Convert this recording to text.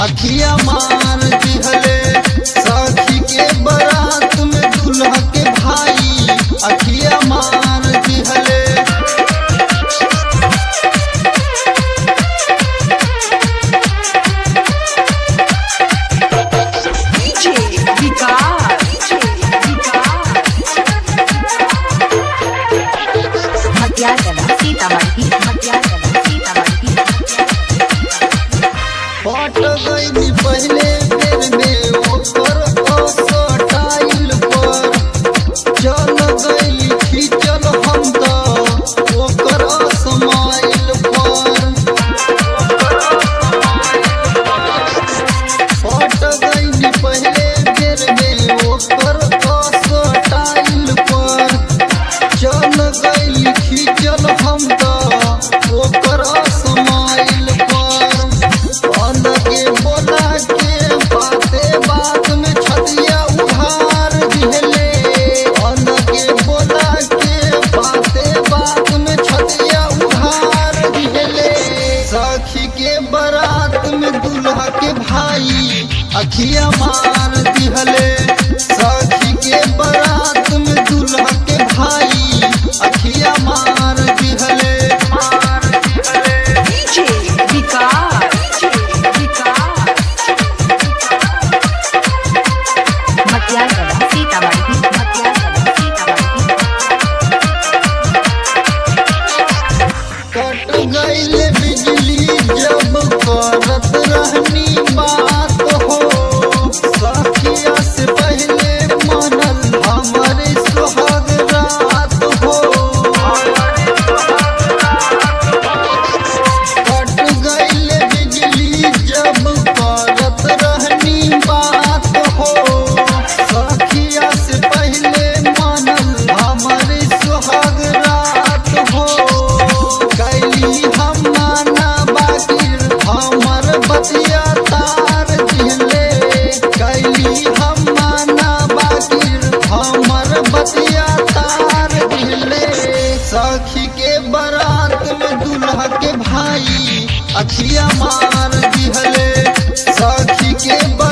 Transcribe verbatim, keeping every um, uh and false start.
अखिया मार दिहले सखी के बारात में दूल्हा के भाई अखिया मार दिहले। पट गई पहले बेर में ओकर असटाइल पर चल गई खींचल हम तो ओकर स्माइल पर। पट गई पहले बेर में ओकर असटाइल पर चल गई खींचल हम तो ओकर स्माइल पर। अलगे बोला के बाते बात में छतिया उधार दिहले अलगे बोला के बाते बात में छतिया उधार दिहले। सखी के बारात में दूल्हा के भाई अखिया मार दिहले सखी के बारात में दूल्हा के भाई अखिया मार दिहले। कट गईल बिजली जब करत रहनी बात हो सखिया से पहले मनल हमारे सुहाग रात हो। कट गईल बिजली जब करत रहनी बात हो सखिया से पहले मनल हमारे सुहाग रात हो। कैली हम नाना बाकिर हमर बतिया तार दिहले कैली हम नाना बाकिर हमर बतिया तार दिहले। सखी के बारात में दूल्हा के भाई अखिया मार दिहले सखी के